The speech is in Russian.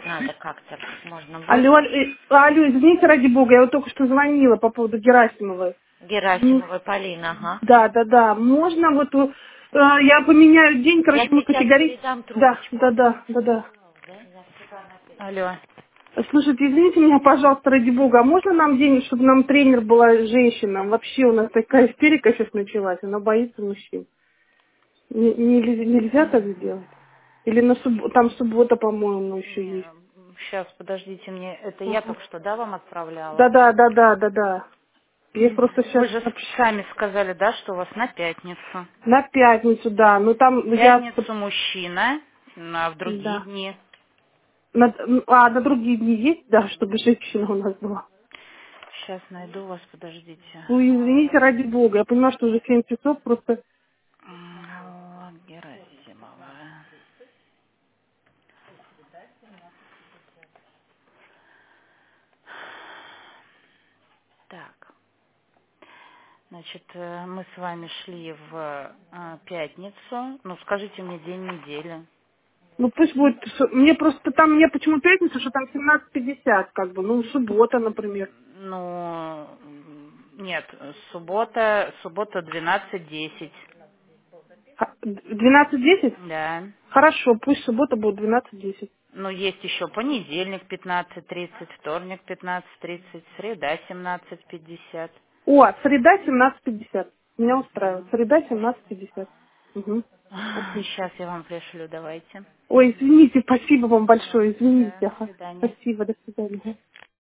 надо как-то, как можно Алло, быстро. алло, извините, ради бога, я вот только что звонила по поводу Герасимовой. Герасимова Полина, ага. Да, да, да. Можно вот я поменяю день, Я короче, мы сейчас категорически. передам Да, да, трубочку. да, да, да. Алло. Слушайте, извините меня, пожалуйста, ради бога, а можно нам денег, чтобы нам тренер была женщина? Вообще у нас такая истерика сейчас началась, она боится мужчин. Нельзя так сделать? Или на там суббота, по-моему, еще есть. Сейчас, подождите мне. Это я Ага. только что, да, вам Да, отправляла? да, да, да, да, да. Я просто сейчас Вы же сами сказали, да, что у вас на пятницу. на пятницу, да. Ну там В я, пятницу мужчина, а в другие да. дни. На другие дни есть, да, чтобы женщина у нас была? Сейчас найду вас, подождите. Ну, извините, ради бога. Я понимаю, что уже 7 часов просто... Вот, Герасимова. Так, значит, мы с вами шли в пятницу. Ну, скажите мне день недели. Ну, пусть будет... Мне просто там... Мне почему пятница, что там 17:50, как бы. Ну, суббота, например. Ну, нет, суббота 12:10. 12:10? Да. Хорошо, пусть суббота будет 12:10. Ну, есть еще понедельник 15:30, вторник 15:30, среда 17:50. О, среда 17:50. Меня устраивает. Среда 17:50. Угу. Отлично. Сейчас я вам пришлю, давайте. Ой, извините, спасибо вам большое, извините. Да, до Ага. свидания. Спасибо, до свидания.